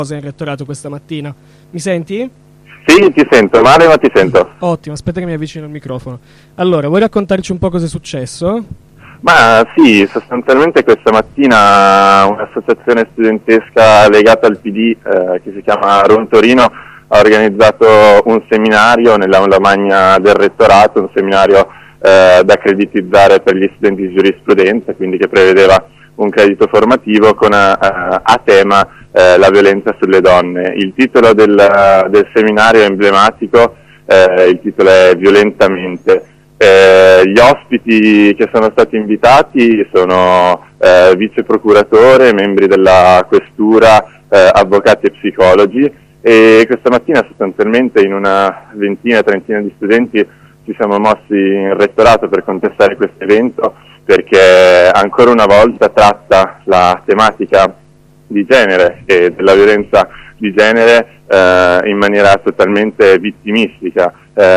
in rettorato questa mattina. Mi senti? Sì, ti sento, male ma ti sento. Ottimo, aspetta che mi avvicino il microfono. Allora, vuoi raccontarci un po' cosa è successo? Ma sì, sostanzialmente questa mattina un'associazione studentesca legata al PD che si chiama Ron Torino ha organizzato un seminario nell'aula magna del rettorato, un seminario da creditizzare per gli studenti di giurisprudenza, quindi che prevedeva un credito formativo con a tema la violenza sulle donne. Il titolo del seminario è emblematico, il titolo è Violentamente. Gli ospiti che sono stati invitati sono vice procuratore, membri della questura, avvocati e psicologi, e questa mattina sostanzialmente in una trentina di studenti ci siamo mossi in rettorato per contestare questo evento, perché ancora una volta tratta la tematica di genere e della violenza di genere in maniera totalmente vittimistica,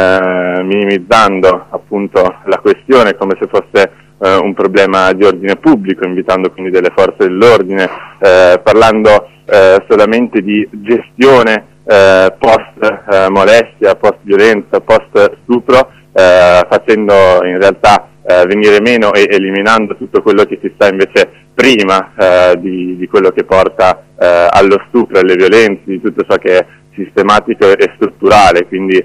minimizzando appunto la questione come se fosse un problema di ordine pubblico, invitando quindi delle forze dell'ordine, parlando solamente di gestione post molestia, post violenza, post stupro, facendo in realtà venire meno e eliminando tutto quello che si sta invece prima di quello che porta allo stupro, alle violenze, di tutto ciò che è sistematico e strutturale. Quindi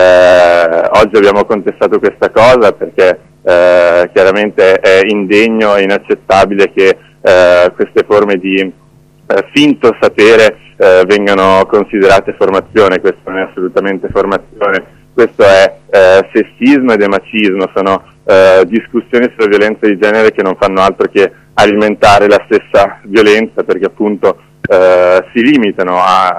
oggi abbiamo contestato questa cosa perché chiaramente è indegno e inaccettabile che queste forme di finto sapere vengano considerate formazione. Questo non è assolutamente formazione, questo è sessismo ed macismo, sono discussioni sulla violenza di genere che non fanno altro che alimentare la stessa violenza, perché appunto si limitano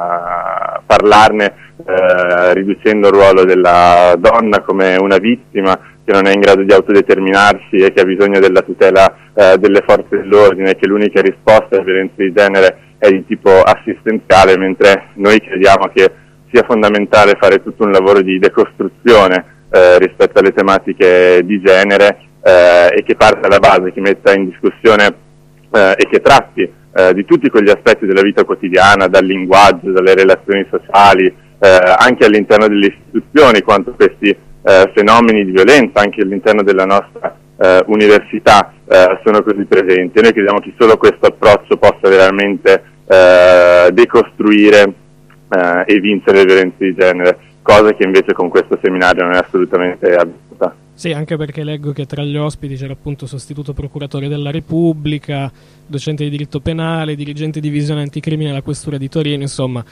a parlarne riducendo il ruolo della donna come una vittima che non è in grado di autodeterminarsi e che ha bisogno della tutela delle forze dell'ordine, che l'unica risposta alla violenza di genere è di tipo assistenziale, mentre noi crediamo che sia fondamentale fare tutto un lavoro di decostruzione rispetto alle tematiche di genere e che parte dalla base, che metta in discussione e che tratti di tutti quegli aspetti della vita quotidiana, dal linguaggio, dalle relazioni sociali, anche all'interno delle istituzioni, quanto questi fenomeni di violenza anche all'interno della nostra università sono così presenti. Noi crediamo che solo questo approccio possa veramente decostruire e vincere le violenze di genere, cosa che invece con questo seminario non è assolutamente avvenuta. Sì, anche perché leggo che tra gli ospiti c'era appunto sostituto procuratore della Repubblica, docente di diritto penale, dirigente divisione anticrimine alla questura di Torino, insomma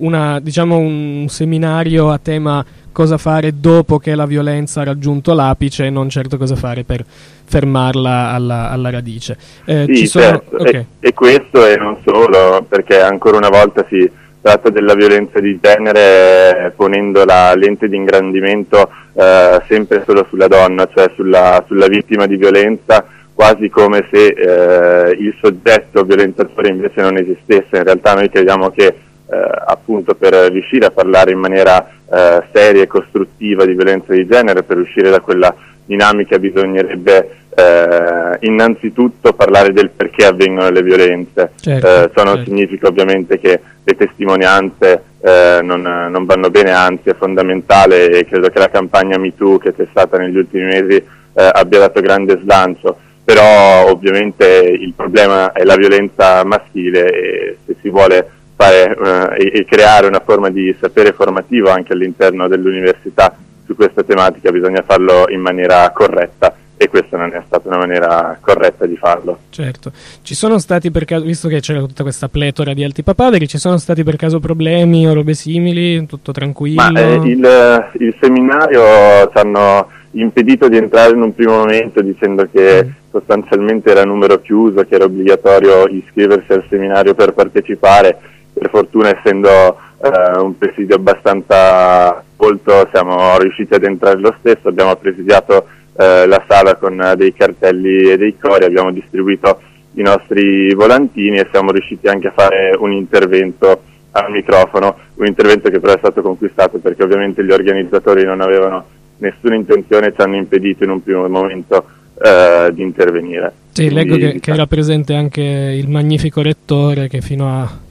un seminario a tema cosa fare dopo che la violenza ha raggiunto l'apice e non certo cosa fare per fermarla alla radice. Sì, certo. Okay. E questo e non solo, perché ancora una volta si tratta della violenza di genere ponendo la lente di ingrandimento sempre solo sulla donna, cioè sulla vittima di violenza, quasi come se il soggetto violentatore invece non esistesse. In realtà noi crediamo che appunto per riuscire a parlare in maniera seria e costruttiva di violenza di genere, per uscire da quella dinamica bisognerebbe innanzitutto parlare del perché avvengono le violenze. Certo, ciò non certo. Significa ovviamente che le testimonianze non vanno bene, anzi è fondamentale, e credo che la campagna MeToo che c'è stata negli ultimi mesi abbia dato grande slancio, però ovviamente il problema è la violenza maschile e se si vuole fare e creare una forma di sapere formativo anche all'interno dell'università su questa tematica bisogna farlo in maniera corretta, e questa non è stata una maniera corretta di farlo. Certo. Ci sono stati per caso, visto che c'era tutta questa pletora di alti papaveri, ci sono stati per caso problemi o robe simili? Tutto tranquillo? Ma il seminario ci hanno impedito di entrare in un primo momento dicendo che sostanzialmente era numero chiuso, che era obbligatorio iscriversi al seminario per partecipare. Per fortuna, essendo un presidio abbastanza folto, siamo riusciti ad entrare lo stesso. Abbiamo presidiato la sala con dei cartelli e dei cori, abbiamo distribuito i nostri volantini e siamo riusciti anche a fare un intervento al microfono, un intervento che però è stato conquistato perché ovviamente gli organizzatori non avevano nessuna intenzione, ci hanno impedito in un primo momento di intervenire. Sì, leggo che era presente anche il magnifico rettore che fino a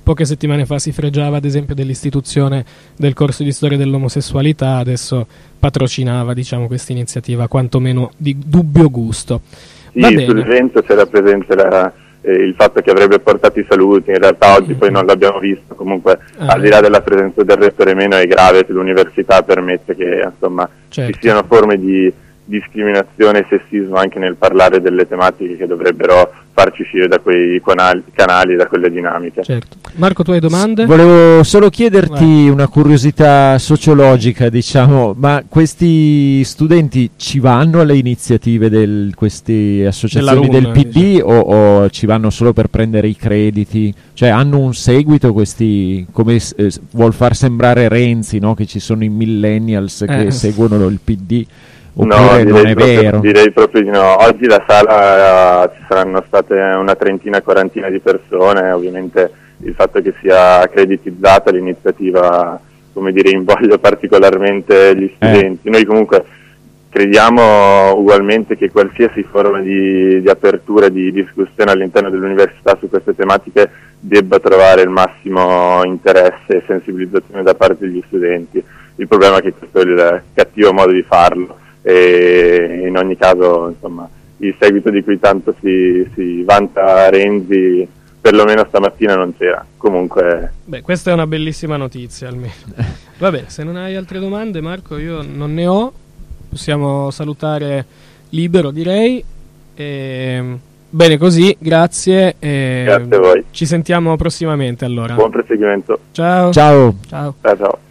poche settimane fa si fregiava ad esempio dell'istituzione del corso di storia dell'omosessualità, adesso patrocinava, diciamo, questa iniziativa quantomeno di dubbio gusto. Sì, sull'evento c'era presente il fatto che avrebbe portato i saluti, in realtà oggi poi non l'abbiamo visto, comunque al di là della presenza del rettore meno è grave che l'università permette che insomma ci siano forme di discriminazione e sessismo anche nel parlare delle tematiche che dovrebbero farci uscire da quei canali, da quelle dinamiche. Certo. Marco, tu hai domande? Volevo solo chiederti una curiosità sociologica, diciamo, ma questi studenti ci vanno alle iniziative di queste associazioni del PD, diciamo, o ci vanno solo per prendere i crediti? Cioè hanno un seguito questi, come vuol far sembrare Renzi, no? Che ci sono i millennials che seguono il PD? Oppure no, non è vero? Direi proprio di no. Oggi la sala ci saranno state una trentina, quarantina di persone, ovviamente il fatto che sia accreditizzata l'iniziativa, come dire, invoglia particolarmente gli studenti. Noi comunque crediamo ugualmente che qualsiasi forma di apertura, di discussione all'interno dell'università su queste tematiche debba trovare il massimo interesse e sensibilizzazione da parte degli studenti. Il problema è che questo è il cattivo modo di farlo. E in ogni caso, insomma, il seguito di cui tanto si vanta Renzi, perlomeno stamattina non c'era. Comunque, questa è una bellissima notizia almeno. Vabbè, se non hai altre domande, Marco, io non ne ho. Possiamo salutare libero, direi. Bene così, grazie. Grazie a voi. Ci sentiamo prossimamente allora. Buon proseguimento. Ciao. Ciao. Ciao. Ciao.